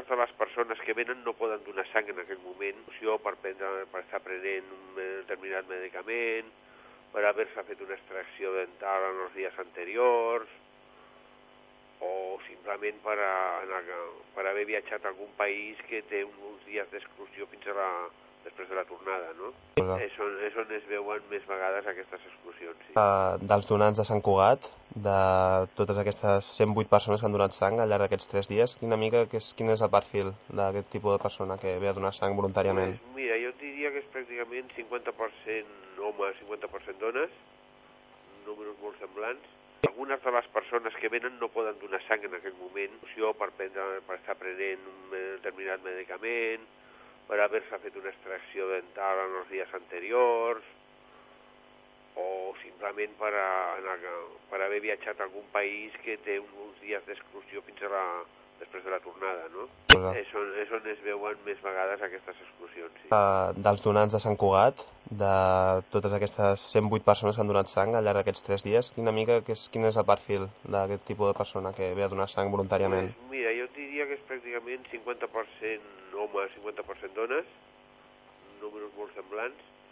algunes de les persones que venen no poden donar sang en aquell moment, per estar prenent un determinat medicament, per haver-se fet una extracció dental en els dies anteriors, o simplement per haver viatjat a algun país que té uns dies d'exclusió després de la tornada, no? És on es veuen més vegades aquestes exclusions, sí. Dels donants de Sant Cugat, de totes aquestes 108 persones que han donat sang al llarg d'aquests 3 dies, quin és el perfil d'aquest tipus de persona que ve a donar sang voluntàriament? Pues mira, jo et diria que és pràcticament 50% homes, 50% dones, números molt semblants. Algunes de les persones que venen no poden donar sang en aquell moment, per estar prenent un determinat medicament, per haver-se fet una extracció dental en els dies anteriors, o simplement per haver viatjat a algun país que té uns dies d'exclusió després de la tornada, no? És on es veuen més vegades aquestes exclusions, sí. Dels donants de Sant Cugat, de totes aquestes 108 persones que han donat sang al llarg d'aquests 3 dies, quin és el perfil d'aquest tipus de persona que ve a donar sang voluntàriament? Pues mira, jo et diria que és pràcticament 50% homes, 50% dones, números molt semblants.